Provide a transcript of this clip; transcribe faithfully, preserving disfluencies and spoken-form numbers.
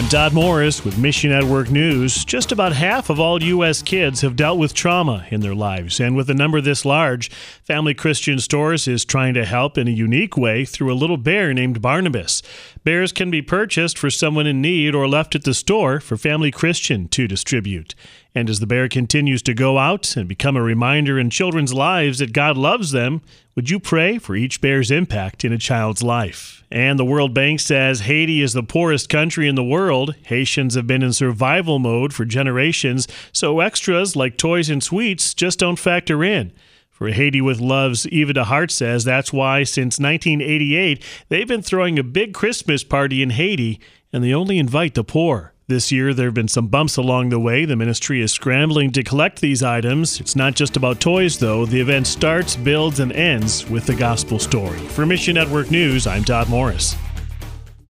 I'm Todd Morris with Mission Network News. Just about half of all U S kids have dealt with trauma in their lives, and with a number this large, Family Christian Stores is trying to help in a unique way through a little bear named Barnabas. Bears can be purchased for someone in need or left at the store for Family Christian to distribute. And as the bear continues to go out and become a reminder in children's lives that God loves them, would you pray for each bear's impact in a child's life? And the World Bank says Haiti is the poorest country in the world. Haitians have been in survival mode for generations, so extras like toys and sweets just don't factor in. For Haiti with Love's Eva DeHart says that's why since nineteen eighty-eight, they've been throwing a big Christmas party in Haiti, and they only invite the poor. This year, there have been some bumps along the way. The ministry is scrambling to collect these items. It's not just about toys, though. The event starts, builds, and ends with the gospel story. For Mission Network News, I'm Todd Morris.